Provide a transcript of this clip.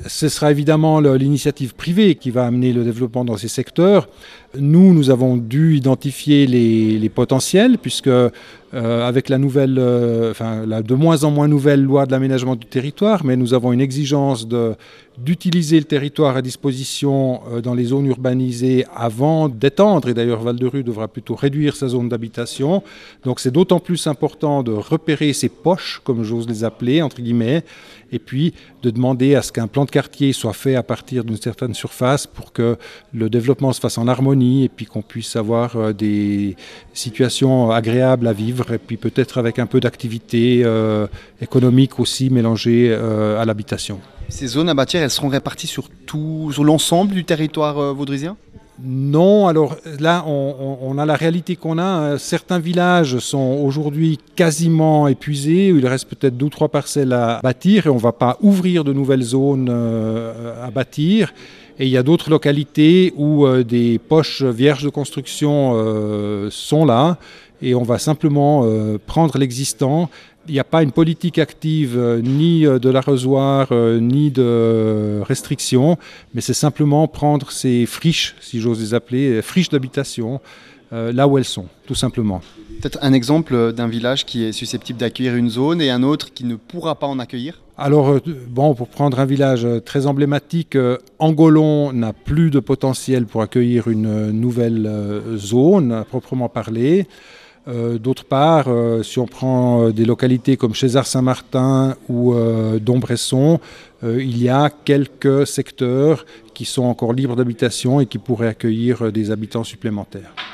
Ce sera évidemment l'initiative privée qui va amener le développement dans ces secteurs. Nous avons dû identifier les potentiels, puisque avec la de moins en moins nouvelle loi de l'aménagement du territoire, mais nous avons une exigence d'utiliser le territoire à disposition dans les zones urbanisées avant d'étendre, et d'ailleurs Val-de-Rue devra plutôt réduire sa zone d'habitation. Donc c'est d'autant plus important de repérer ces poches, comme j'ose les appeler, entre guillemets, et puis de demander à ce qu'un plan de quartier soit fait à partir d'une certaine surface pour que le développement se fasse en harmonie et puis qu'on puisse avoir des situations agréables à vivre et puis peut-être avec un peu d'activité économique aussi mélangée à l'habitation. Ces zones à bâtir, elles seront réparties sur l'ensemble du territoire vaudrisien ? Non, alors là, on a la réalité qu'on a. Certains villages sont aujourd'hui quasiment épuisés, où il reste peut-être 2 ou 3 parcelles à bâtir et on ne va pas ouvrir de nouvelles zones à bâtir. Et il y a d'autres localités où des poches vierges de construction sont là et on va simplement prendre l'existant. Il n'y a pas une politique active ni de l'arrosoir ni de restriction, mais c'est simplement prendre ces friches, si j'ose les appeler, friches d'habitation, là où elles sont, tout simplement. Peut-être un exemple d'un village qui est susceptible d'accueillir une zone et un autre qui ne pourra pas en accueillir ? Alors, pour prendre un village très emblématique, Angolon n'a plus de potentiel pour accueillir une nouvelle zone, à proprement parler. D'autre part, si on prend des localités comme Chézard-Saint-Martin ou Dombresson, il y a quelques secteurs qui sont encore libres d'habitation et qui pourraient accueillir des habitants supplémentaires.